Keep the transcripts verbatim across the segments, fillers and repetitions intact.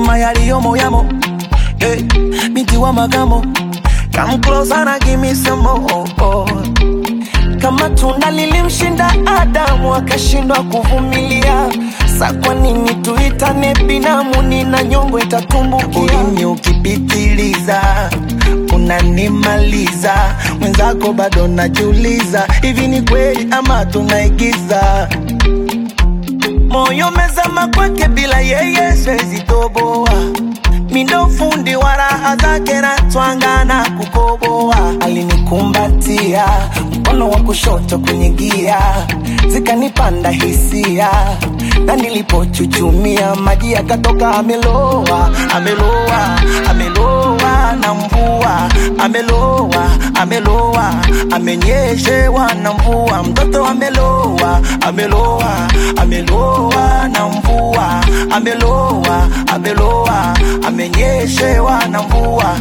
sema yaliyomo yamo. Hey, binti wa magamo, come closer na give me some more. Kama tunda lilimshinda Adamu akashindwa kuvumilia, sa kwa nini tuitane binamu? Nina nyongo itatumbukia. Ulimi ukipitiliza unanimaliza, mwenzako bado najiuliza, hivi ni kweli ama tunaigiza? Moyo mezama kwake bila yeye siwezi toboa, mindo fundi wa raha zake na twangana kukoboa. Alinikumbatia mkono wa kushoto kwenye gia, zikanipanda hisia, na nilipochuchumia maji yakatoka. Ameloa, ameloa, ameloa na mvua, ameloa, ameloa, amenyeshewa na mvua. Mtoto ameloa, ameloa, ameloa na mvua, ameloa, ameloa, amenyeshewa na mvua.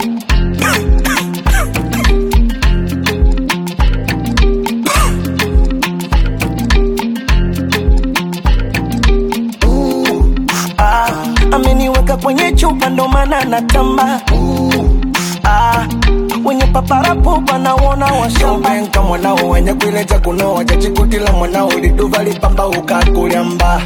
Ameniweka kwenye chupa ndo maana natamba. Ah, wenye paparapo wanaona washamba. Benka mwanao wenye kuileja kunoa, chachikutila mwanao liduva lipamba ukakuliamba.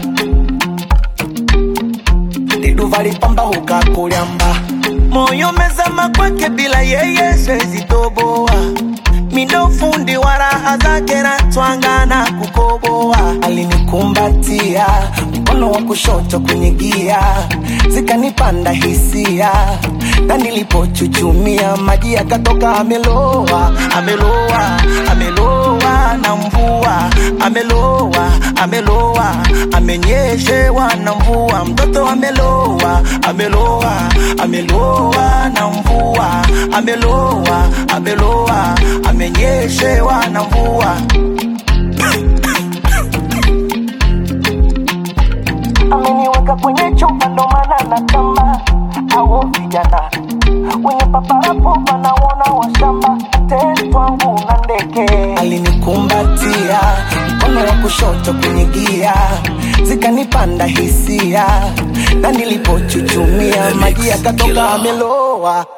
Liduva lipamba ukakuliamba. Moyo mezama kwake bila yeye siwezi toboa, mindo fundi wa raha zake na twangana kukoboa. Alinikumbatia mkono wa kushoto kwenye gia, zikanipanda hisia, na nilipochuchumia maji yakatoka. Ameloa, ameloa, ameloa na mvua, ameloa, ameloa, amenyeshewa na mvua. Mtoto ameloa, ameloa, ameloa na mvua, ameloa, ameloa, amenyeshewa na mvua. Ameniweka kwenye chupa ndo maana natamba. Hao vijana wenye paparapo wanaona washamba, tendo wangu na ndeke. Alinikumbatia mkono wa kushoto kwenye gia, zikanipanda hisia, na nilipochuchumia maji yakatoka. Ameloa.